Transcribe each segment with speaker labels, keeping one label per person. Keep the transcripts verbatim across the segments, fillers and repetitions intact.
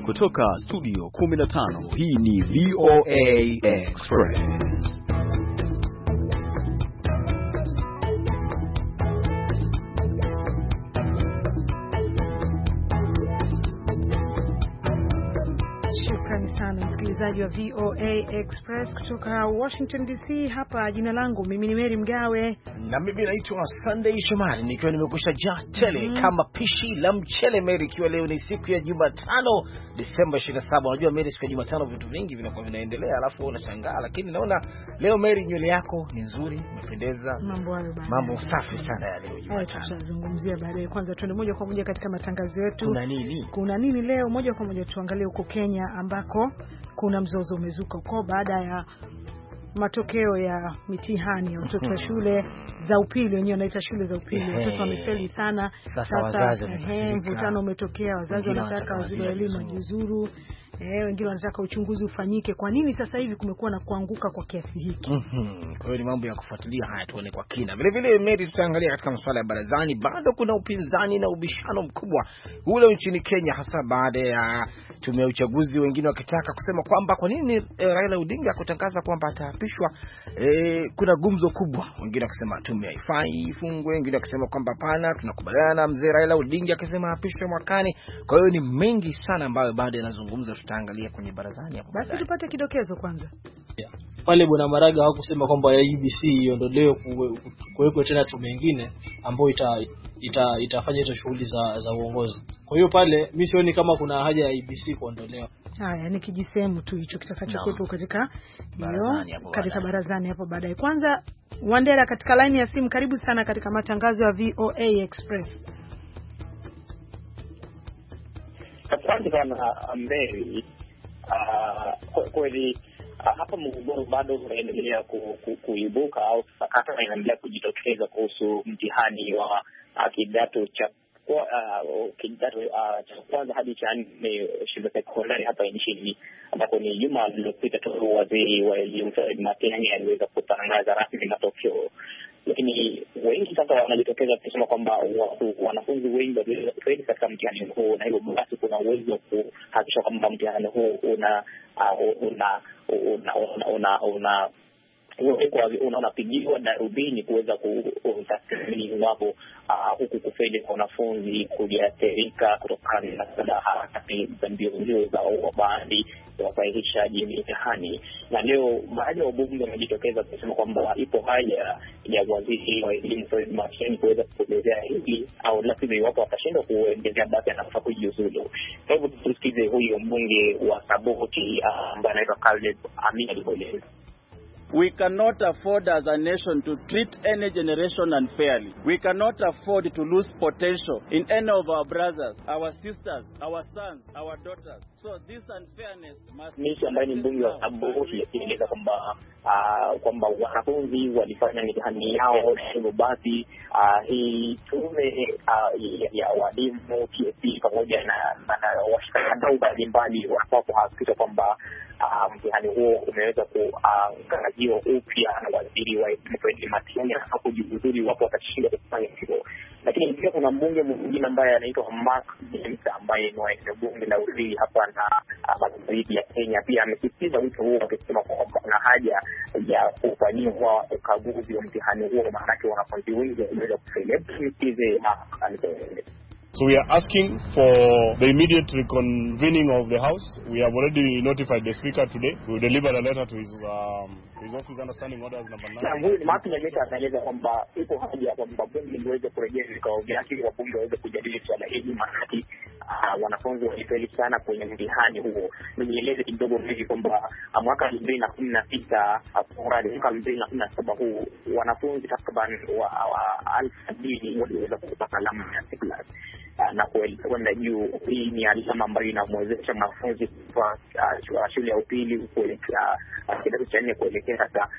Speaker 1: kutoka studio kumi na tano, hii ni V O A Express.
Speaker 2: Msikilizaji wa V O A Express kutoka Washington D C, hapa jina langu mimi ni Mary Mgawe
Speaker 3: na mimi naitwa Sunday Shomari, nikiwa nimekusha jaa tele mm -hmm. kama pishi la mchele Mary, ikiwa leo ni siku ya Jumatano Disemba ishirini na saba. Unajua Mary, siku ya Jumatano vitu vingi vinakuwa vinaendelea, alafu unashangaa, lakini naona leo Mary nywele yako ni nzuri, umependeza.
Speaker 2: Mambo hayo bana.
Speaker 3: Mambo safi sana ya leo Jumatano.
Speaker 2: Tutazungumzia baadaye. Kwanza tuende moja kwa moja katika matangazo yetu.
Speaker 3: Kuna nini?
Speaker 2: Kuna nini leo? Moja kwa moja tuangalie huko Kenya ambako kuna mzozo umezuka huko baada ya matokeo ya mitihani ya watoto wa shule za upili, wenyewe wanaita shule za upili. Watoto wamefeli sana. Sasa mvutano umetokea, wazazi wanataka waziri wa elimu ajiuzuru. Eh, wengine wanataka uchunguzi ufanyike. Kwa nini sasa hivi kumekuwa na kuanguka kwa kiasi hiki?
Speaker 3: Mhm. Kwa hiyo ni mambo ya kufuatilia haya, tuone kwa kina. Vile vile Mary, tutaangalia katika masuala ya barazani, bado kuna upinzani na ubishano mkubwa ule nchini Kenya, hasa baada ya tume ya uchaguzi, wengine wakitaka kusema kwamba kwa nini e, Raila Odinga kutangaza kwamba ataapishwa. E, kuna gumzo kubwa, wengine wakisema tume haifai ifungwe, wengine wakisema kwamba hapana, tunakubaliana mzee Raila Odinga akisema apishwe mwakani. Kwa hiyo ni mengi sana ambayo bado yanazungumza, tutaangalia kwenye barazani hapo.
Speaker 2: Basi tupate kidokezo kwanza.
Speaker 4: Yeah. Pale Bwana Maraga hawakusema kwamba ya E B C iondolewe kuwekwe tena tume nyingine ambayo ita, ita itafanya hizo shughuli za za uongozi. Kwa hiyo pale mimi sioni kama kuna haja ya E B C kuondolewa.
Speaker 2: Haya ni kijisemu tu hicho kitakachokuwepo no. katika barazani hapo katika barazani hapo baadaye. Kwanza Wandera katika line ya simu, karibu sana katika matangazo ya V O A Express.
Speaker 5: Asante sana Mary. Uh, kweli uh, hapa mgogoro bado unaendelea ku, ku, kuibuka au sakata inaendelea kujitokeza kuhusu mtihani wa uh, kidato cha uh, kidato uh, cha kwanza hadi cha nne shule sekondari hapa nchini, ambapo ni juma lililopita tu waziri wa elimu Fred Matiang'i aliweza kutangaza rasmi matokeo. Lakini wengi sasa wanajitokeza kusema kwamba watu wanafunzi wengi waliweza kufeli katika mtihani huu, na hivyo basi kuna uwezo wa kuhakikisha kwamba mtihani huu una una una una una unapigiwa darubini kuweza kutathmini iwapo huku kufeli kwa wanafunzi kuliathirika kutokana na harakati za mbio mbio za baadhi ya wasahihishaji mitihani. Na leo baadhi ya wabunge wamejitokeza kusema kwamba ipo haja ya waziri wa elimu Fred Matiang'i kuweza kuelezea hili, au lazima iwapo atashindwa kuendelea basi anafaa kujiuzulu. Kwa hivyo tusikize huyo mbunge wa Saboti ambaye anaitwa Caleb Amina alivyoeleza.
Speaker 6: We cannot afford as a nation to treat any generation unfairly. We cannot afford to lose potential in any of our brothers, our sisters, our sons, our daughters. So this unfairness must...
Speaker 5: Mimi ambaye ni mbunge wa Saboti akieleza kwamba uh, kwamba wanafunzi walifanya mitihani yao, na hivyo basi uh, hii tume uh, ya, ya walimu T S C pamoja na, na, na washikadau mbalimbali wanafaa kuhakikisha kwamba Uh, mtihani huo umeweza kuangaziwa uh, upya na waziri wa elimu Matiang'i na kujiuzulu wapo watashinda kufanya hivyo. Lakini pia kuna mbunge mwingine ambaye anaitwa Mark James ambaye ni wa eneo bunge la Uri hapa na magharibi ya Kenya, pia amesisitiza wito huo akisema kwamba kuna haja ya kufanyiwa ukaguzi wa mtihani huo, maana wanafunzi wengi wameweza kufeli. Msikize Mark anaeleza.
Speaker 7: So we are asking for the immediate reconvening of the House. We have already notified the Speaker today. We will deliver a letter to his um, his office understanding orders number nine.
Speaker 5: Na huyu Martin Nyeka anaeleza kwamba ipo haja kwamba bunge liweze kurejea vikao vyake ili wabunge waweze kujadili swala hili, maana uh, wanafunzi walifeli sana kwenye mtihani huo. Nieleze kidogo hivi kwamba uh, mwaka elfu mbili na kumi na sita hadi mwaka elfu mbili na kumi na saba huu wanafunzi takriban wa, wa elfu sabini waliweza kupata alama ya C plus. Uh, na kwenda juu. Hii ni alama ambayo inamwezesha mwanafunzi kwa uh, shule ya upili kuelekea uh, kidato cha nne kuelekea sasa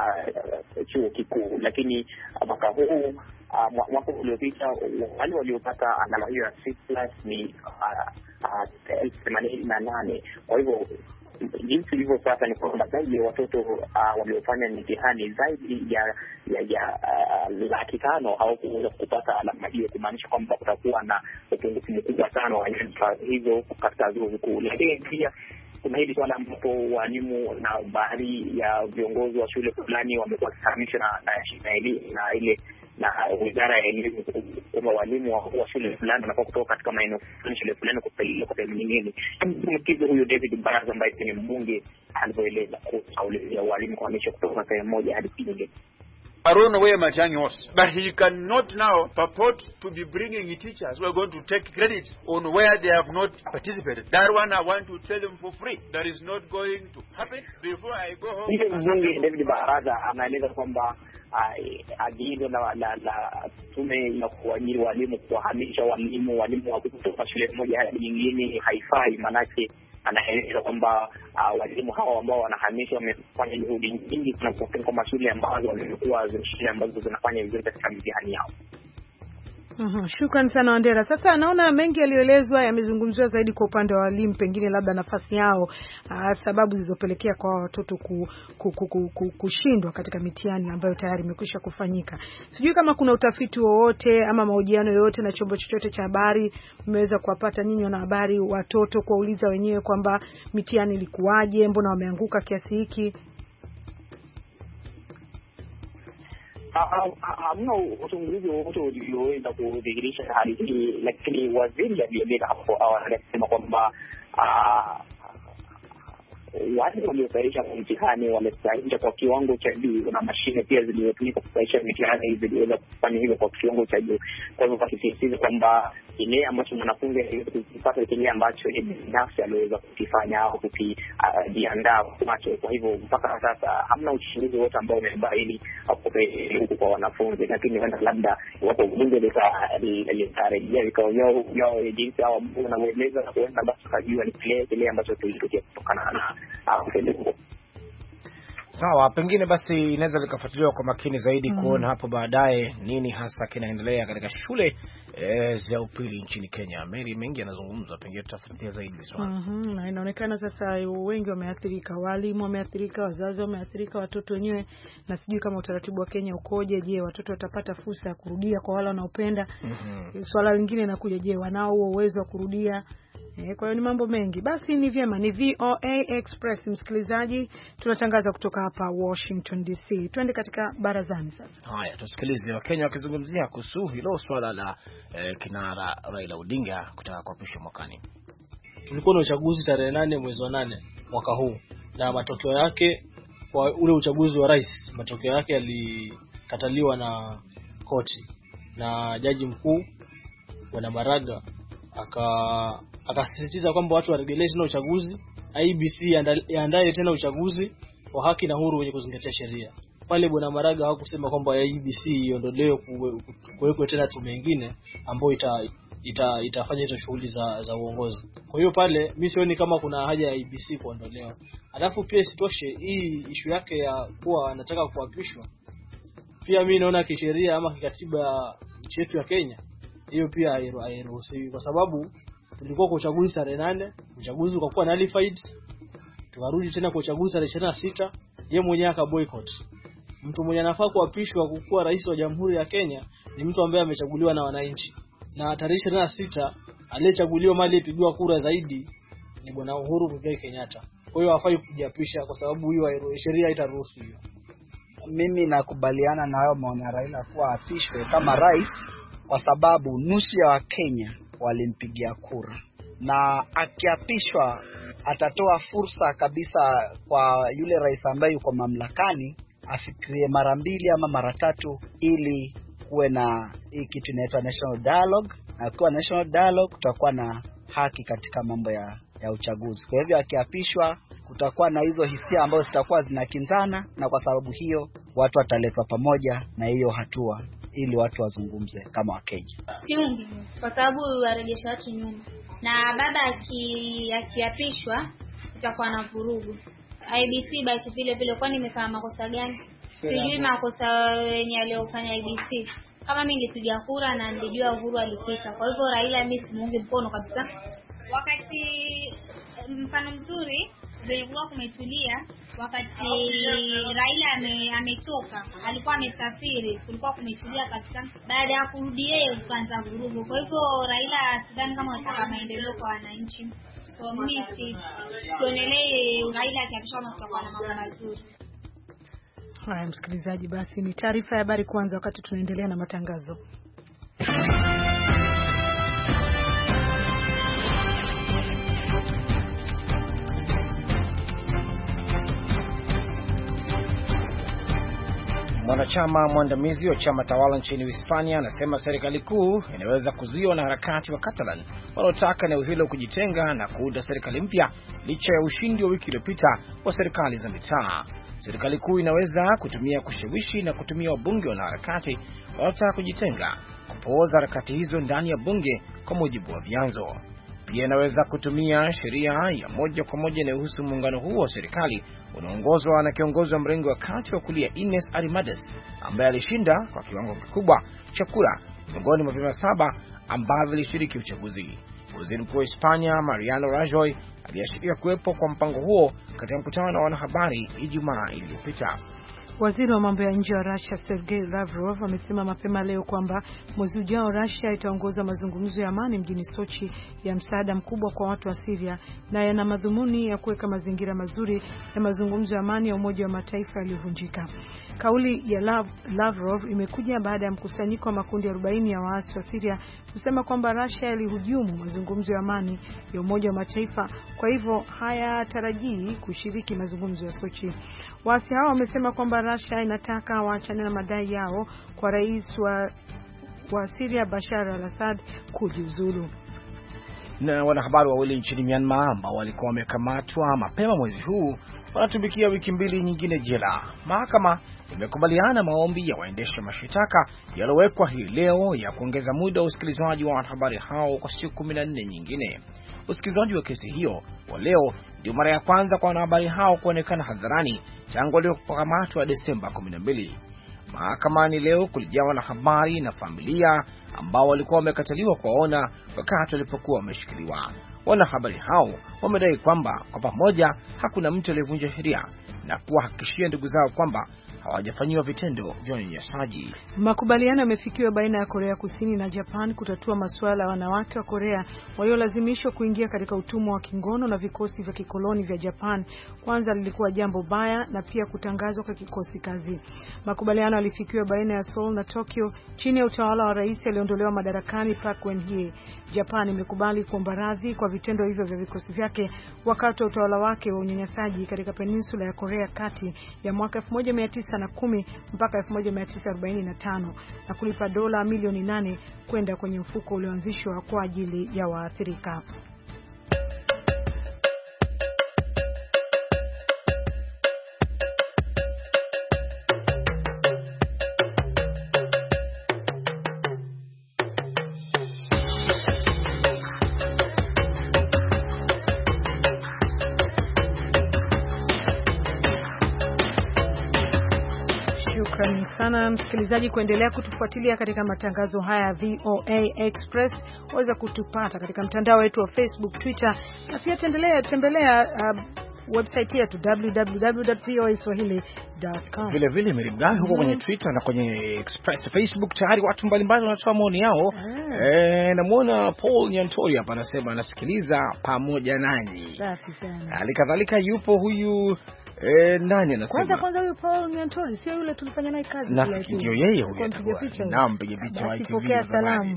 Speaker 5: uh, chuo kikuu. Lakini uh, mwaka huu uh, mwaka uliopita wale waliopata alama hiyo ya C plus ni elfu themanini na nane. Kwa hivyo jinsi ilivyo sasa ni kwamba zaidi ya watoto uh, waliofanya mitihani zaidi ya ya, ya uh, laki tano au kuweza kupata alama hiyo, kumaanisha kwamba kutakuwa na upungufu mkubwa sana wa hizo katika vyuo vikuu. Lakini pia kuna hili swala ambapo walimu na baadhi ya viongozi wa shule fulani wamekuwa wakihamisha na na, na, na ile na wizara ya elimu kwamba walimu wa shule fulani wanafaa kutoka katika maeneo fulani shule fulani kupeleka kwa sehemu nyingine. Mkizo huyo David Baraza ambaye ni mbunge alivyoeleza kuhusu ya walimu kuhamisha kutoka sehemu moja hadi nyingine.
Speaker 8: I don't know where Matiang'i was, but he cannot now purport to be bringing teachers who are going to take credit on where they have not participated. That one I want to tell them for free. That is not going to happen. Before I go home.
Speaker 5: Hiyo mbunge David Baraza anaeleza kwamba agizo la la la tume ya kuajiri walimu kuhamisha walimu walimu wa kutoka shule moja hadi nyingine haifai, manake anaeleza kwamba uh, walimu hao ambao wanahamishwa wamefanya juhudi nyingi na kufikiri kwamba shule ambazo walikuwa shule ambazo zinafanya vizuri katika mitihani yao.
Speaker 2: Mhm, shukrani sana Wandera. Sasa naona mengi yaliyoelezwa yamezungumziwa zaidi kwa upande wa walimu, pengine labda nafasi yao, uh, sababu zilizopelekea kwa watoto ku, ku, ku, ku, ku, kushindwa katika mitihani ambayo tayari imekwisha kufanyika. Sijui kama kuna utafiti wowote ama mahojiano yoyote na chombo chochote cha habari mmeweza kuwapata nyinyi na habari watoto kuuliza wenyewe kwamba mitihani ilikuwaje, mbona wameanguka kiasi hiki?
Speaker 5: Hamna uchunguzi wowote ulioweza kudhihirisha hali hii, lakini waziri alieleza hapo awali akisema kwamba wale waliosahihisha mtihani walisahihisha kwa kiwango cha juu na mashine pia zilizotumika kusahihisha mitihani ziliweza kufanya hivyo kwa kiwango cha juu. Kwa hivyo wakisisitiza kwamba ile ambacho mwanafunzi aliweza kupata kile ambacho binafsi aliweza kukifanya au kujiandaa macho. Kwa hivyo mpaka sasa hamna uchunguzi wote ambao umebaini huko kwa wanafunzi, lakini labda wapo bunge litarejea vikao vyao vyao jinsi hao ambao wanaeleza na kuenda basi kujua ni kile kile ambacho kilitokea kutokana na au.
Speaker 3: Sawa, pengine basi inaweza likafuatiliwa kwa makini zaidi mm. kuona hapo baadaye nini hasa kinaendelea katika shule e, za upili nchini Kenya. Mary mengi yanazungumzwa, pengine tutafuatilia zaidi swali.
Speaker 2: Mhm, na inaonekana sasa wengi wameathirika, walimu wameathirika, wazazi wameathirika, watoto wenyewe, na sijui kama utaratibu wa Kenya ukoje. Je, watoto watapata fursa ya kurudia kwa wale wanaopenda? Mm-hmm. Swala lingine linakuja, je, wanao uwezo wa kurudia? E, kwa hiyo ni mambo mengi. Basi ni vyema, ni V O A Express msikilizaji, tunatangaza kutoka hapa Washington D C. Twende katika barazani sasa.
Speaker 3: Haya, tusikilize Wakenya wakizungumzia kuhusu hilo swala la eh, kinara Raila Odinga kutaka kuapishwa mwakani.
Speaker 4: Tulikuwa na uchaguzi tarehe nane mwezi wa nane mwaka huu, na matokeo yake kwa ule uchaguzi wa rais, matokeo yake yalikataliwa na koti, na jaji mkuu Bwana Maraga aka akasisitiza kwamba watu waregelee tena uchaguzi, I B C yaandae tena uchaguzi wa haki na huru wenye kuzingatia sheria. Pale Bwana Maraga hakusema kwamba I B C iondolewe kuwekwe tena tume nyingine ambayo ita, ita itafanya hizo shughuli za za uongozi. Kwa hiyo pale mimi sioni kama kuna haja ya I B C kuondolewa. Alafu pia isitoshe hii issue yake ya kuwa anataka kuapishwa, pia mimi naona kisheria ama kikatiba nchi yetu ya Kenya hiyo pia hairuhusiwi, kwa sababu tulikuwa kwa uchaguzi tarehe nane, uchaguzi ukakuwa nullified, tukarudi tena kwa uchaguzi tarehe ishirini na sita, yeye mwenyewe aka boycott. Mtu mwenye anafaa kuapishwa kuwa rais wa Jamhuri ya Kenya ni mtu ambaye amechaguliwa na wananchi, na tarehe ishirini na sita aliyechaguliwa mali ipigwa kura zaidi ni Bwana Uhuru Muigai Kenyatta. Kwa hiyo hafai kujiapisha kwa sababu hiyo sheria haitaruhusu hiyo.
Speaker 9: Mimi nakubaliana na hayo maoni ya Raila kuwa apishwe kama rais, kwa sababu nusu ya Wakenya walimpigia kura, na akiapishwa atatoa fursa kabisa kwa yule rais ambaye yuko mamlakani afikirie mara mbili ama mara tatu, ili kuwe na hii kitu inaitwa national dialogue, na kwa national dialogue kutakuwa na haki katika mambo ya ya uchaguzi. Kwa hivyo akiapishwa kutakuwa na hizo hisia ambazo zitakuwa zinakinzana, na kwa sababu hiyo watu wataletwa pamoja na hiyo hatua ili watu wazungumze kama Wakenya.
Speaker 10: Siungi kwa sababu warejesha watu nyuma, na baba akiapishwa itakuwa na vurugu. I B C basi vile vile, kwani imefanya makosa gani? Sijui makosa yenye aliyofanya I B C. Kama mimi nilipiga kura na nilijua Uhuru alipita, kwa hivyo Raila mimi simuungi mkono kabisa. Wakati mfano mzuri vilikuwa kumetulia wakati Raila ame, ametoka, alikuwa amesafiri, kulikuwa kumetulia kabisa. Baada ya kurudi yeye kuanza vurugu. Kwa hivyo Raila sidhani kama anataka maendeleo kwa wananchi. So mimi si sionelei Raila akiapishwa na kutakuwa na mambo mazuri.
Speaker 2: Haya msikilizaji, basi ni taarifa ya habari kwanza wakati tunaendelea na matangazo.
Speaker 3: Mwanachama mwandamizi wa chama tawala nchini Hispania anasema serikali kuu inaweza kuzuia wanaharakati wa Catalan wanaotaka eneo hilo kujitenga na kuunda serikali mpya licha ya ushindi wa wiki iliyopita wa serikali za mitaa. Serikali kuu inaweza kutumia kushawishi na kutumia wabunge wanaharakati wanaotaka kujitenga kupooza harakati hizo ndani ya bunge, kwa mujibu wa vyanzo. Pia inaweza kutumia sheria ya moja kwa moja inayohusu muungano huo wa serikali unaongozwa na kiongozi wa mrengo wa kati wa kulia Ines Arrimadas, ambaye alishinda kwa kiwango kikubwa cha kura miongoni mwa vyama saba ambavyo vilishiriki uchaguzi. Waziri Mkuu wa Hispania Mariano Rajoy aliashiria kuwepo kwa mpango huo katika mkutano na wanahabari Ijumaa iliyopita.
Speaker 2: Waziri wa mambo ya nje wa Russia Sergei Lavrov amesema mapema leo kwamba mwezi ujao Russia itaongoza mazungumzo ya amani mjini Sochi ya msaada mkubwa kwa watu wa Syria, na yana madhumuni ya kuweka mazingira mazuri ya mazungumzo ya amani ya Umoja wa Mataifa yaliyovunjika. Kauli ya Lav, Lavrov imekuja baada ya mkusanyiko wa makundi arobaini ya waasi wa Syria kusema kwamba Russia ilihujumu mazungumzo ya amani ya Umoja wa Mataifa, kwa hivyo hayatarajii kushiriki mazungumzo ya Sochi. Waasi hao wamesema kwamba Russia inataka waachane na madai yao kwa rais wa, wa Syria Bashar al-Assad kujiuzulu.
Speaker 3: Na wanahabari wawili nchini Myanmar ambao walikuwa wamekamatwa mapema mwezi huu wanatumikia wiki mbili nyingine jela. Mahakama imekubaliana maombi ya waendesha mashitaka yaliyowekwa hii leo ya kuongeza muda wa usikilizwaji wa wanahabari hao kwa siku kumi na nne nyingine. Usikilizwaji wa kesi hiyo wa leo ndio mara ya kwanza kwa wanahabari hao kuonekana hadharani tangu waliokamatwa Desemba kumi na mbili. Mahakamani leo kulijaa wanahabari na familia ambao walikuwa wamekataliwa kuwaona wakati walipokuwa wameshikiliwa. Wanahabari hao wamedai kwamba kwa pamoja hakuna mtu aliyevunja sheria na kuwahakikishia ndugu zao kwamba hawajafanyiwa vitendo vya unyanyasaji.
Speaker 2: Makubaliano yamefikiwa baina ya Korea Kusini na Japan kutatua masuala ya wanawake wa Korea waliolazimishwa kuingia katika utumwa wa kingono na vikosi vya kikoloni vya Japan. Kwanza lilikuwa jambo baya na pia kutangazwa kwa kikosi kazi. Makubaliano yalifikiwa baina ya Seoul na Tokyo chini ya utawala wa rais aliondolewa madarakani Park Geun-hye. Japan imekubali kuomba radhi kwa vitendo hivyo vya vikosi vyake wakati wa utawala wake wa unyanyasaji katika peninsula ya Korea Kati ya mwaka elfu moja mia tisa na kumi mpaka elfu moja mia tisa arobaini na tano na kulipa dola milioni nane kwenda kwenye mfuko ulioanzishwa kwa ajili ya waathirika. Sana msikilizaji kuendelea kutufuatilia katika matangazo haya ya V O A Express. Waweza kutupata katika mtandao wetu wa Facebook, Twitter, na pia tembelea tembelea uh, website yetu w w w dot v o a swahili dot com.
Speaker 3: Vile vile Miriam huko kwenye Twitter na kwenye Express Facebook tayari watu mbalimbali wanatoa maoni yao. Eh, namuona Paul Nyantori hapa anasema anasikiliza pamoja nanyi.
Speaker 2: Safi sana.
Speaker 3: Alikadhalika yupo huyu Eh, nani anasema?
Speaker 2: Kwanza kwanza huyu Paul Nyantori sio yule tulifanya naye kazi
Speaker 3: na ndio yeye huyo. Naam, piga picha wa
Speaker 2: T V. Pokea salamu.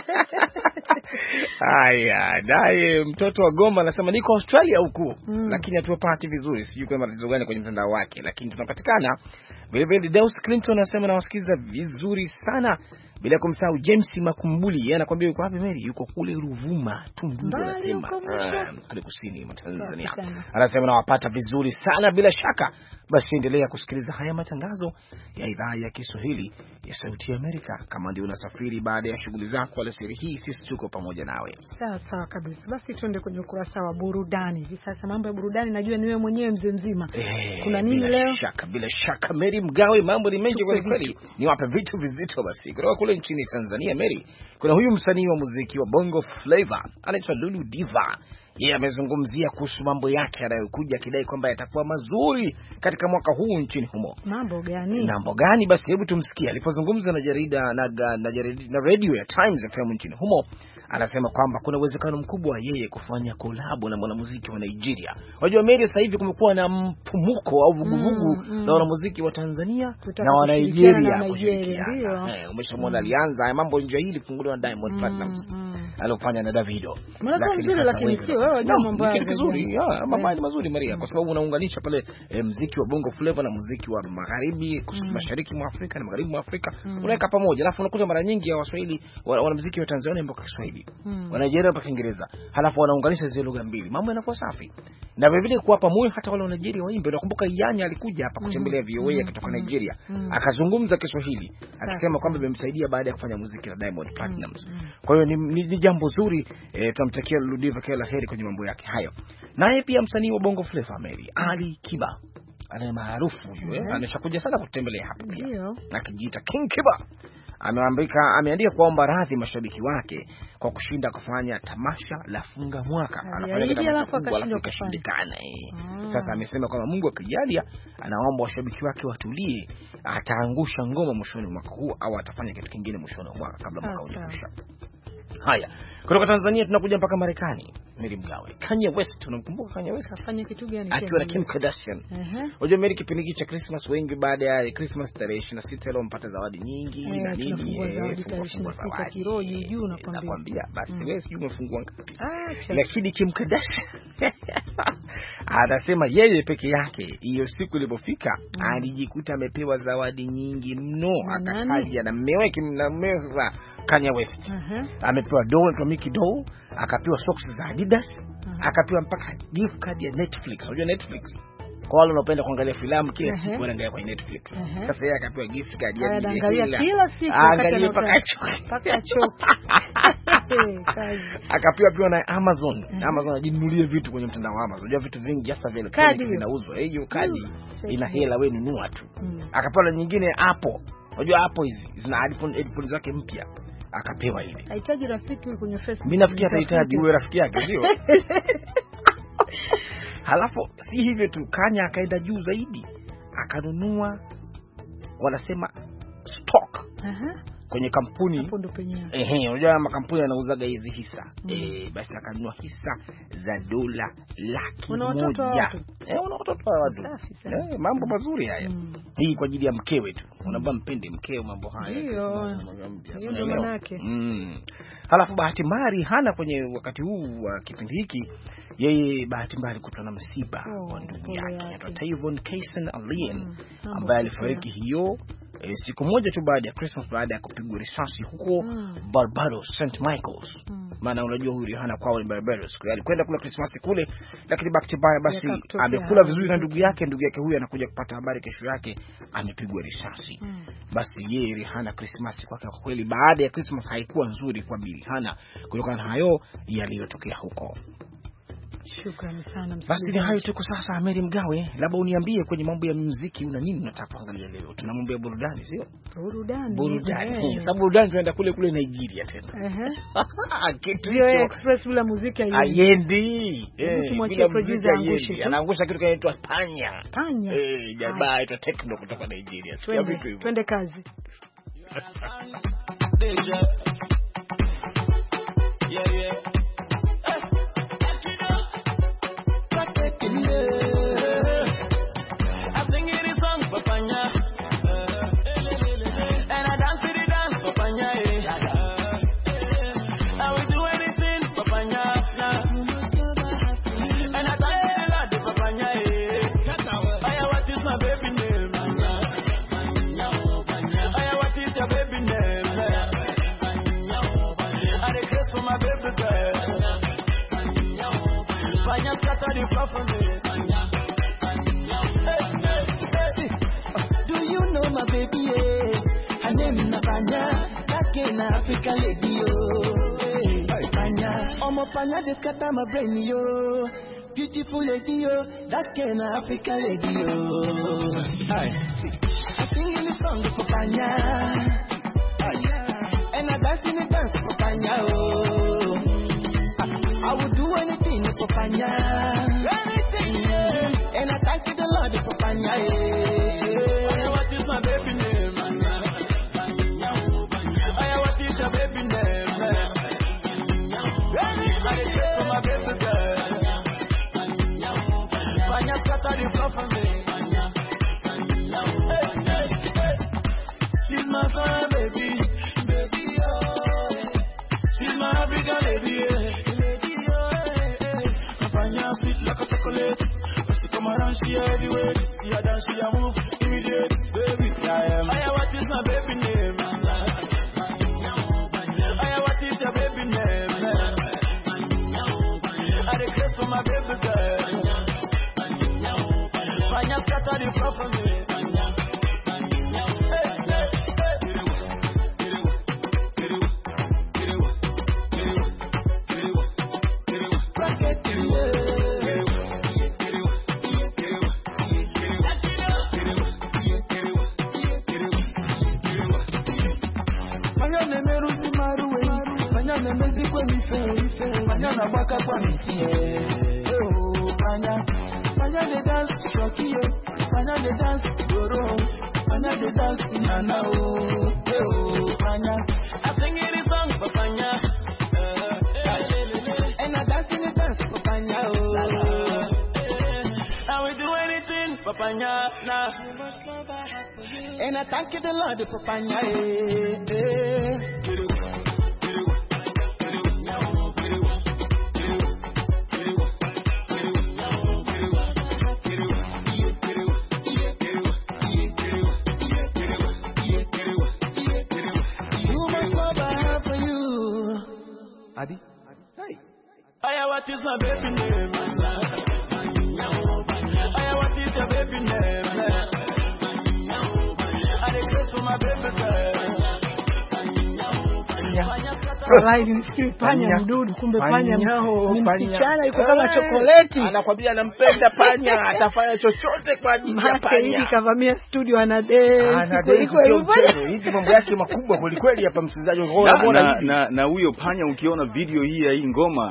Speaker 3: Haya, naye mtoto wa Goma anasema niko Australia huku mm. lakini hatupati vizuri, sijui kwa matatizo gani kwenye mtandao wake, lakini tunapatikana. Vile vile Deus Clinton anasema nawasikiza vizuri sana, bila kumsahau James Makumbuli, yeye anakuambia yuko wapi Mary? Yuko kule Ruvuma, Tunduru anasema kule kusini mwa Tanzania. Anasema nawapata vizuri sana bila shaka. Basi endelea kusikiliza haya matangazo ya idhaa ya Kiswahili ya Sauti ya Amerika. Kama ndio unasafiri baada ya shughuli zako alasiri hii, sisi tuko pamoja nawe.
Speaker 2: Sawa sawa kabisa. Basi tuende kwenye ukurasa wa burudani. Hivi sasa mambo ya burudani najua ni wewe mwenyewe mzee mzima.
Speaker 3: Eh,
Speaker 2: kuna nini
Speaker 3: bila
Speaker 2: leo?
Speaker 3: Bila shaka, bila shaka Mary Mgawe, mambo ni mengi kweli kweli. Niwape vitu vizito basi. Kutoka kule nchini Tanzania, Mary, kuna huyu msanii wa muziki wa Bongo Flava anaitwa Lulu Diva. Yeye amezungumzia kuhusu mambo yake yanayokuja, kidai kwamba yatakuwa mazuri katika mwaka huu nchini humo.
Speaker 2: Mambo gani?
Speaker 3: Mambo gani? Basi hebu tumsikie alipozungumza na jarida na, na, jarida, na radio ya Times F M nchini humo. Anasema kwamba kuna uwezekano mkubwa wa yeye kufanya kolabo na mwanamuziki wa Nigeria. Unajua Mary, sasa hivi kumekuwa na mpumuko au vuguvugu mm, mm. na wanamuziki wa Tanzania Kutaka na wa Nigeria kushirikiana. Eh, umeshamwona alianza haya mambo nje hili funguliwa na Diamond mm, Platnumz mm. alofanya na Davido.
Speaker 2: Lakini lakini sio wewe unajua mambo yake
Speaker 3: vizuri. Ah, mambo ni mazuri Maria, kwa sababu unaunganisha pale eh, muziki wa Bongo Flava na muziki wa magharibi, mm. mashariki mwa Afrika na magharibi mwa Afrika. Mm. Unaweka pamoja. Alafu unakuta mara nyingi ya Waswahili wanamuziki wa Tanzania ambao Kiswahili Hmm. wa Nigeria pa Kiingereza, halafu wanaunganisha zile lugha mbili, mambo yanakuwa safi. Na vile vile kuwapa moyo hata wale wa Nigeria waimbe. Nakumbuka Iyanya alikuja hapa kutembelea V O A kutoka mm -hmm. Nigeria, mm -hmm. akazungumza Kiswahili akisema kwamba imemsaidia baada ya kufanya muziki na Diamond Platnumz. Mm -hmm. Kwa hiyo ni, ni, ni jambo zuri, e, tunamtakia Ludiva kila laheri kwenye mambo yake hayo. Naye pia msanii wa Bongo Flava Mary, Ali Kiba, ana maarufu yule, mm -hmm. ameshakuja sana kutembelea hapa pia. Yeah. Akijiita King Kiba. Ameandika ameandika kuomba radhi mashabiki wake kwa kushinda kufanya tamasha la funga mwaka. Anafanya kama kashindikana. Ah. Sasa amesema kwamba Mungu akijalia anaomba washabiki wake watulie, ataangusha ngoma mwishoni mwa mwaka huu au atafanya kitu kingine mwishoni mwa mwaka kabla mwaka ujaisha. Haya, kutoka Tanzania tunakuja mpaka Marekani. Mary Mgawe, Kanye West, unamkumbuka Kanye West?
Speaker 2: Afanya kitu gani?
Speaker 3: Akiwa na Kim Kardashian. Unajua Mary, kipindi cha Christmas wengi baada ya Christmas tarehe ishirini na sita leo mpata zawadi nyingi
Speaker 2: eh,
Speaker 3: na nini.
Speaker 2: Tunafungua zawadi tarehe ishirini na sita kiroji juu nakwambia.
Speaker 3: Nakwambia basi mm. wewe sijui umefungua ngapi. Ah, lakini Kim Kardashian anasema yeye peke yake hiyo siku ilipofika mm. alijikuta amepewa zawadi nyingi mno, akakaja na mmewe na mmewe sasa Kanye West. Uh-huh. Amepewa doll kwa Mickey doll, akapewa socks za Adidas, uh-huh. akapewa mpaka gift card ya Netflix. Unajua Netflix? Kwa wale wanaopenda kuangalia filamu kila uh-huh. siku wanaangalia kwa Netflix. Uh-huh. Sasa yeye akapewa gift card ya
Speaker 2: anaangalia kila siku
Speaker 3: angalia mpaka choka.
Speaker 2: Mpaka choka.
Speaker 3: Akapewa pia na Amazon. Uh-huh. Amazon ajinunulie vitu kwenye mtandao wa Amazon. Unajua vitu vingi hasa vile kadi vinauzwa. Hiyo kadi uh-huh. ina hela, wewe nunua tu. Uh-huh. Akapewa na nyingine Apple. Unajua Apple hizi zina headphone headphone zake mpya. Akapewa ile.
Speaker 2: Hahitaji rafiki kwenye Facebook.
Speaker 3: Mimi nafikiri atahitaji uwe rafiki yake, ndio. Halafu si hivyo tu, Kanye akaenda juu zaidi. Akanunua wanasema stock. Uh-huh. Kwenye kampuni
Speaker 2: hapo ndo penyewe.
Speaker 3: Ehe, unajua makampuni yanauzaga hizi hisa. Mm. Eh, basi akanunua hisa za dola laki moja. Eh, una watoto wa watu. Eh, mambo mazuri haya. Mm. Hii kwa ajili ya mkewe tu. Unaomba mpende mkeo mambo haya.
Speaker 2: Ndio. Hiyo ndio maana yake.
Speaker 3: Mm. Halafu bahati mbaya hana kwenye wakati huu wa kipindi hiki, yeye bahati mbaya alikutana na msiba oh, wa ndugu yake anaitwa Tavon Kaysen Alien mm. ambaye alifariki hiyo E, siku moja tu baada ya Christmas, baada ya kupigwa risasi huko mm. Barbados, Saint Michael's. Mm. Maana unajua huyu Rihanna kwao ni Barbados. Alikwenda kula Christmas kule, lakini bahati mbaya basi amekula vizuri na ndugu yake, ndugu yake huyu anakuja kupata habari kesho yake amepigwa risasi. Mm. Basi yeye Rihanna Christmas kwake kwa kweli baada ya Christmas haikuwa nzuri kwa Rihanna kutokana na hayo yaliyotokea huko.
Speaker 2: Shukrani sana msikilizaji.
Speaker 3: Basi ni hayo tuko sasa. Mary Mgawe, labda uniambie kwenye mambo ya muziki una nini unataka kuangalia leo? Tuna mambo ya burudani, sio?
Speaker 2: Burudani.
Speaker 3: Burudani. Sababu burudani tunaenda kule kule Nigeria tena.
Speaker 2: Eh. Kitu hicho express bila muziki
Speaker 3: haiendi.
Speaker 2: Eh, tumwachie producer angushe tu.
Speaker 3: Anaangusha kitu kinaitwa panya.
Speaker 2: Panya.
Speaker 3: Eh, jamaa aitwa Techno kutoka Nigeria.
Speaker 2: Sikia vitu hivyo. Twende kazi.
Speaker 11: Yeah, yeah. Do you know my baby? Yeah? Her name is Nabanya, that in Africa lady yo. Hey, Panya, oh my Panya, they scatter my brain yo. Beautiful lady yo, that in Africa lady yo. Hi, I sing in the song for Panya. Oh yeah. dancing the dance for Panya, oh. I would do anything for Panya. Anything, yeah. And I thank the Lord for Panya, yeah. What is my baby name? What is your baby name? I say for my baby girl. Panya scatter the floor for me. She's my fine baby, baby, oh. She's my African lady, lady, oh. Panya sweet like a chocolate. When she come around, she everywhere. See her dance, she a move immediate, baby. I am. I what is my baby name? I what is your baby name? I request for my baby girl. Panya scatter the floor for me. Panya baka kwa mitie, oh Panya, Panya de dance shokiyo, Panya de dance doro, Panya de dance nana oh, oh Panya. I sing it song for Panya, and I dance in the dance for Panya oh. I will do anything for Panya now, and I thank you the Lord for Panya. Adi? Hey. Aya, what is my baby name? Aya, what is your baby name? I request for my baby girl.
Speaker 2: Walai nifikiri panya mdudu, kumbe panya ni msichana yuko kama chokoleti.
Speaker 3: Anakwambia anampenda panya, atafanya chochote kwa ajili ya panya.
Speaker 2: Hivi kavamia studio ana dance.
Speaker 3: Ana dance hivi, mambo yake makubwa kweli kweli hapa msikizaji.
Speaker 1: Na na na huyo panya ukiona video hii ya hii ngoma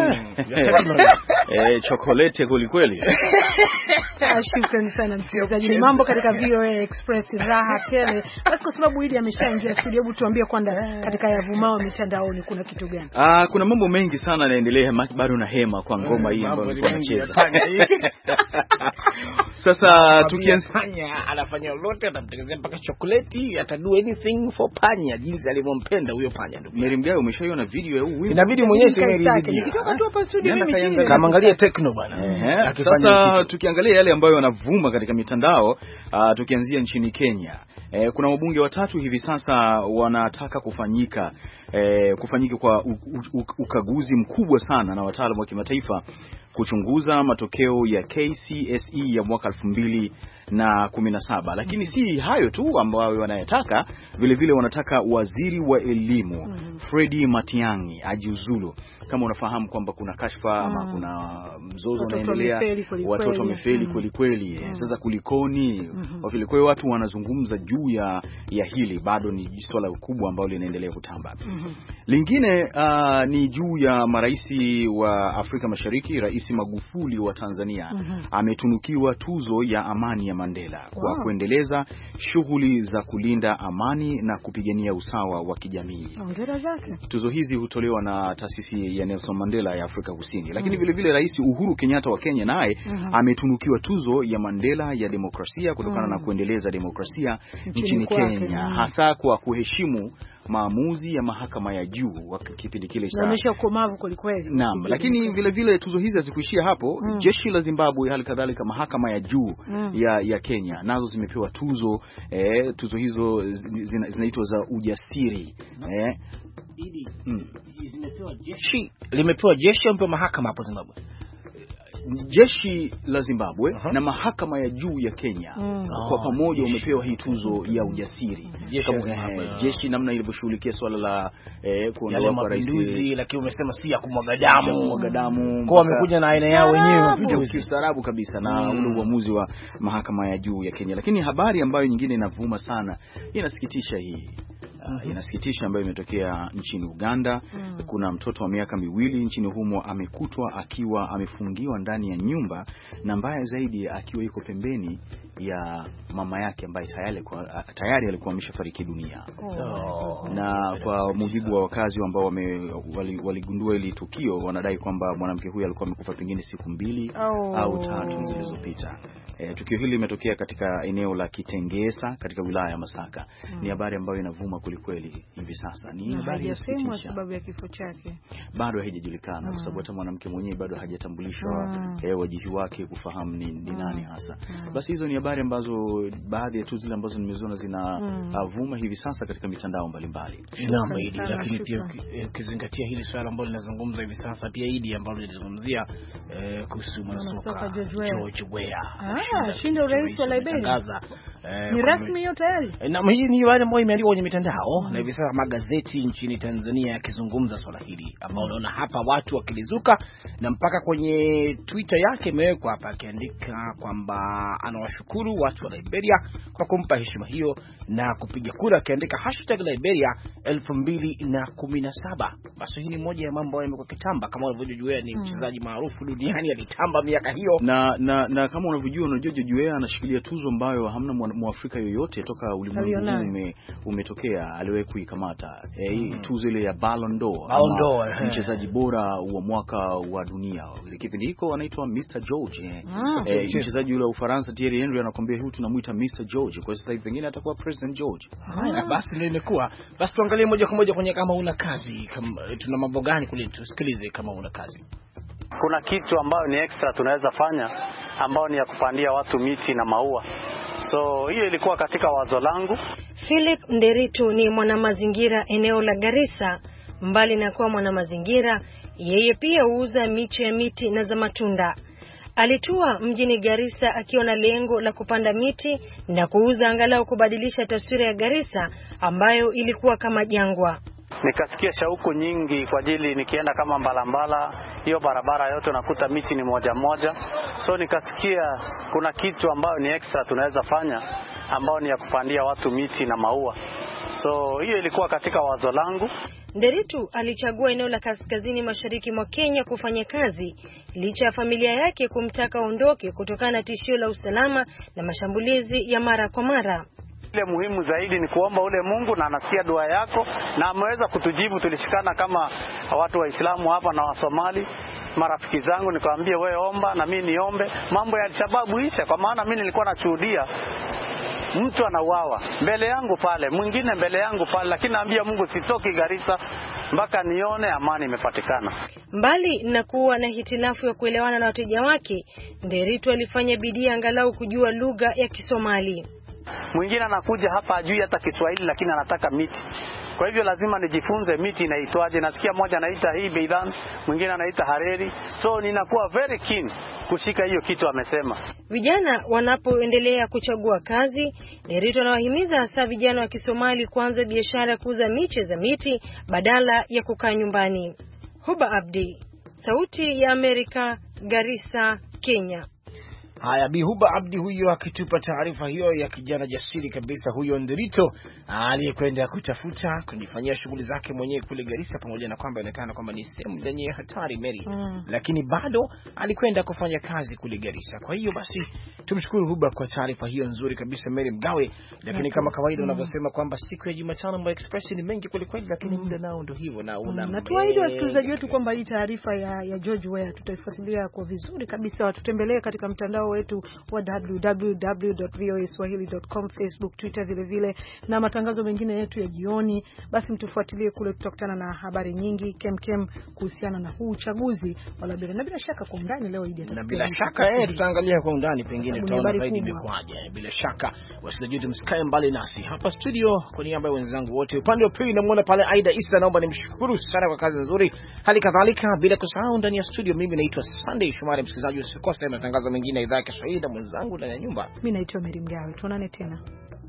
Speaker 1: eh chokoleti kweli kweli.
Speaker 2: Shukrani sana msikilizaji. Ni mambo katika V O A Express raha tele. Basi kwa sababu hili ameshaingia studio, hebu tuambie kwanza katika yavumao mitandaoni kuna kitu gani?
Speaker 1: Ah, kuna mambo mengi sana yanaendelea, bado na hema kwa ngoma hii ambayo tunacheza. Sasa tukianza
Speaker 3: panya anafanya lolote, atamtengenezea mpaka chokoleti, atado anything for panya, jinsi alivyompenda huyo panya. Ndio
Speaker 1: Mary Mgawe, umeshaiona video ya huyu?
Speaker 3: Inabidi muonyeshe Mary video.
Speaker 2: Nikitoka tu hapa studio mimi chini.
Speaker 3: Kama angalia techno bana.
Speaker 1: Sasa tukiangalia yale ambayo yanavuma katika mitandao, uh, tukianzia nchini Kenya. Eh, kuna wabunge watatu hivi sasa wanataka kufanyika eh, kufanyika kwa u, u, ukaguzi mkubwa sana na wataalamu wa kimataifa kuchunguza matokeo ya K C S E ya mwaka elfu mbili na kumi na saba. Lakini si hayo tu ambayo wanayataka, vile vile wanataka waziri wa elimu Freddy Matiang'i ajiuzulu. Kama unafahamu kwamba kuna kashfa ama mm. kuna mzozo unaendelea, watoto wamefeli kweli kweli. Mm. Sasa kulikoni? Mm-hmm. Kwa vile kwa watu wanazungumza juu ya ya hili, bado ni swala kubwa ambalo linaendelea kutamba. Mm-hmm. Lingine uh, ni juu ya maraisi wa Afrika Mashariki. Rais Magufuli wa Tanzania mm-hmm. ametunukiwa tuzo ya amani ya Mandela kwa wow. kuendeleza shughuli za kulinda amani na kupigania usawa wa kijamii.
Speaker 2: Hongera zake.
Speaker 1: Tuzo hizi hutolewa na taasisi ya Nelson Mandela ya Afrika Kusini. Lakini vile vile Rais Uhuru Kenyatta wa Kenya naye mm-hmm. ametunukiwa tuzo ya Mandela ya demokrasia kutokana mm-hmm. na kuendeleza demokrasia nchini Kenya, hasa kwa kuheshimu maamuzi ya mahakama ya juu wa kipindi kile cha
Speaker 2: Naonyesha ukomavu kweli.
Speaker 1: Naam, lakini vile vile tuzo hizi hazikuishia hapo. Mm. Jeshi la Zimbabwe hali kadhalika mahakama ya juu mm. ya ya Kenya nazo zimepewa tuzo. Eh, tuzo hizo zina, zinaitwa za ujasiri. Eh,
Speaker 3: ili mm. zimepewa jeshi, limepewa jeshi au mahakama hapo Zimbabwe?
Speaker 1: Jeshi la Zimbabwe uh-huh. na mahakama ya juu ya Kenya mm. kwa pamoja umepewa hii tuzo ya ujasiri.
Speaker 3: Jeshi,
Speaker 1: eh, jeshi namna ilivyoshughulikia swala la eh, kuondoa kwa rais,
Speaker 3: lakini umesema si ya kumwaga damu,
Speaker 1: kumwaga damu.
Speaker 3: Kwa wamekuja na aina yao wenyewe
Speaker 1: video kistaarabu kabisa na mm. ule uamuzi wa mahakama ya juu ya Kenya. Lakini habari ambayo nyingine inavuma sana, inasikitisha hii. -hmm. inasikitisha ambayo imetokea nchini Uganda. mm. Kuna mtoto wa miaka miwili nchini humo amekutwa akiwa amefungiwa ndani ya nyumba, na mbaya zaidi akiwa yuko pembeni ya mama yake ambaye tayari kwa, tayari alikuwa ameshafariki dunia. oh. Na kwa mujibu wa wakazi ambao waligundua wali ili tukio, wanadai kwamba mwanamke huyu alikuwa amekufa pengine siku mbili oh. au tatu zilizopita. E, tukio hili limetokea katika eneo la Kitengesa katika wilaya ya Masaka. mm. Ni habari ambayo inavuma kwelikweli hivi sasa. Ni habari ya kusikitisha.
Speaker 2: Sababu ya kifo chake
Speaker 1: bado haijajulikana, mm. kwa sababu hata mwanamke mwenyewe bado hajatambulishwa mm. e, wajihi wake kufahamu ni, ni nani hasa. mm. Basi hizo ni habari ambazo baadhi ya tu zile ambazo nimeziona zinavuma mm. hivi sasa katika mitandao mbalimbali.
Speaker 3: Naam, Idi, lakini pia ukizingatia hili swala ambalo linazungumza hivi sasa, pia Idi ambalo linazungumzia eh, kuhusu mwanasoka George Weah
Speaker 2: Ah, shinda urais wa Liberia. Eh, ni rasmi hiyo tayari?
Speaker 3: Na hii ni wale ambao imeandikwa kwenye mitandao mm. na hivi sasa magazeti nchini Tanzania yakizungumza swala hili ambao unaona hapa watu wakilizuka, na mpaka kwenye Twitter yake imewekwa hapa akiandika kwamba anawashukuru watu wa Liberia kwa kumpa heshima hiyo na kupiga kura, akiandika hashtag Liberia elfu mbili na kumi na saba. Basi hii ni moja ya mambo ambayo kitamba, kama unavyojua ni mchezaji mm. maarufu duniani, alitamba miaka hiyo,
Speaker 1: na na, na kama unavyojua unajua George Weah anashikilia tuzo ambayo hamna Mwafrika yoyote toka ulimwengu ume, umetokea aliwahi kuikamata. E, mm. tuzo ile ya Ballon d'Or, mchezaji bora wa mwaka wa dunia. Kipindi hiko anaitwa mister George. mm. E, mchezaji yule wa Ufaransa Thierry Henry anakuambia huyu tunamuita mister George, kwa sasa hivi pengine atakuwa President George.
Speaker 3: Haya, basi ndio imekuwa. Basi tuangalie moja kwa moja kwenye kama una kazi, kama tuna mambo gani kule, tusikilize kama una kazi.
Speaker 12: Kuna kitu ambayo ni extra tunaweza fanya, ambayo ni ya kupandia watu miti na maua. So hiyo ilikuwa katika wazo langu.
Speaker 13: Philip Nderitu ni mwanamazingira eneo la Garissa. Mbali na kuwa mwanamazingira, yeye pia huuza miche ya miti na za matunda. Alitua mjini Garissa akiwa na lengo la kupanda miti na kuuza, angalau kubadilisha taswira ya Garissa ambayo ilikuwa kama jangwa.
Speaker 12: Nikasikia shauku nyingi kwa ajili nikienda kama Mbalambala, hiyo barabara yote unakuta miti ni moja moja. So nikasikia kuna kitu ambayo ni extra tunaweza fanya, ambayo ni ya kupandia watu miti na maua. So hiyo ilikuwa katika wazo langu.
Speaker 13: Nderitu alichagua eneo la kaskazini mashariki mwa Kenya kufanya kazi, licha ya familia yake kumtaka aondoke kutokana na tishio la usalama na mashambulizi ya mara kwa mara.
Speaker 12: Ile muhimu zaidi ni kuomba ule Mungu, na anasikia dua yako na ameweza kutujibu. Tulishikana kama watu Waislamu hapa na Wasomali, marafiki zangu, nikamwambia wewe omba na mimi niombe mambo ya Al-Shabaab isha, kwa maana mimi nilikuwa nashuhudia mtu anauawa mbele yangu pale, mwingine mbele yangu pale, lakini naambia Mungu sitoki Garissa mpaka nione amani imepatikana.
Speaker 13: Mbali na kuwa na hitilafu ya kuelewana na wateja wake, Nderitu alifanya bidii angalau kujua lugha ya Kisomali.
Speaker 12: Mwingine anakuja hapa ajui hata Kiswahili, lakini anataka miti. Kwa hivyo lazima nijifunze miti inaitwaje. Nasikia mmoja anaita hii Beidan, mwingine anaita Hareri. So ninakuwa very keen kushika hiyo kitu amesema.
Speaker 13: Vijana wanapoendelea kuchagua kazi, Nderitu anawahimiza hasa vijana wa Kisomali kuanza biashara ya kuuza miche za miti badala ya kukaa nyumbani. Huba Abdi, Sauti ya Amerika, Garissa, Kenya.
Speaker 3: Haya, Bihuba Abdi huyo akitupa taarifa hiyo ya kijana jasiri kabisa huyo Nderitu aliyekwenda kutafuta kunifanyia shughuli zake mwenyewe kule Garissa, pamoja na kwamba inaonekana kwamba ni sehemu yenye hatari Mary, mm. lakini bado alikwenda kufanya kazi kule Garissa. Kwa hiyo basi tumshukuru Huba kwa taarifa hiyo nzuri kabisa Mary Mgawe, lakini kama kawaida mm. unavyosema kwamba siku ya Jumatano Mba Express ni mengi kweli kweli, lakini mm. muda nao ndio hivyo na una
Speaker 2: mm. na tuahidi wasikilizaji wetu kwamba hii taarifa ya, ya George Weah tutaifuatilia kwa vizuri kabisa. Watutembelee katika mtandao wetu wa w w w dot voa swahili dot com, Facebook, Twitter vile vile, na matangazo mengine yetu ya jioni. Basi mtufuatilie kule, tutakutana na habari nyingi kem kem kuhusiana na huu uchaguzi wala bila na bila shaka kwa undani leo Idi.
Speaker 3: Na bila shaka eh tutaangalia kwa undani, pengine tutaona zaidi imekwaje. Bila shaka wasikilizaji msikae mbali nasi hapa studio. Kwa niaba ya wenzangu wote upande wa pili, namuona pale Aida Isa, naomba nimshukuru sana kwa kazi nzuri. Hali kadhalika bila kusahau ndani ya studio mimi naitwa Sunday Shumari. Msikilizaji usikose matangazo mengine ya idhaa ya Kiswahili na mwenzangu ndani ya nyumba.
Speaker 2: Mimi naitwa Mary Mgawe. Tuonane tena.